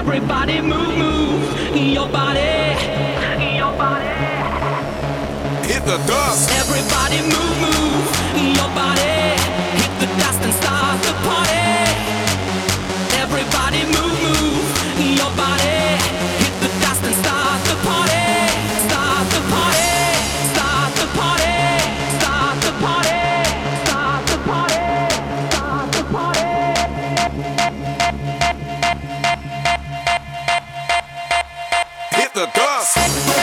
Everybody move, move your body, your body. Hit the dust. Everybody move, move your body. Hit the dust and start the party. Everybody move, move your body. Hit the dust and start the party. Start the party. Start the party. Start the party. Start the party. Start the party. Hit the dust.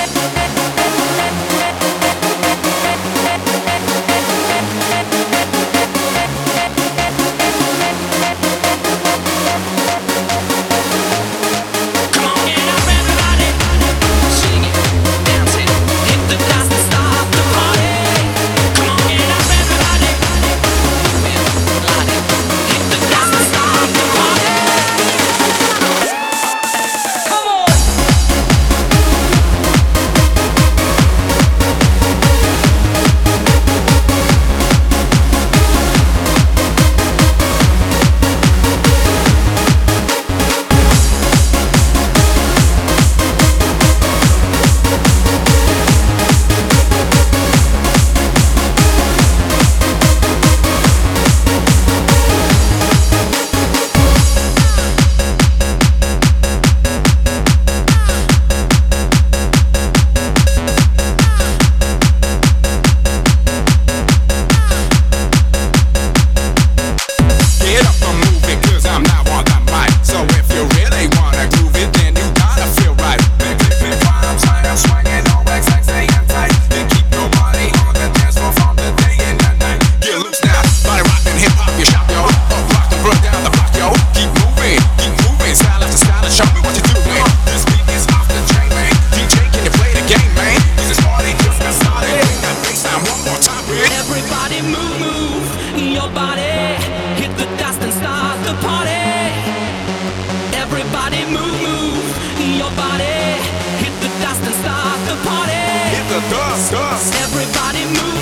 Everybody move, move your body. Hit the dust and start the party. Everybody move, move your body. Hit the dust and start the party. Hit the dust, dust. Everybody move.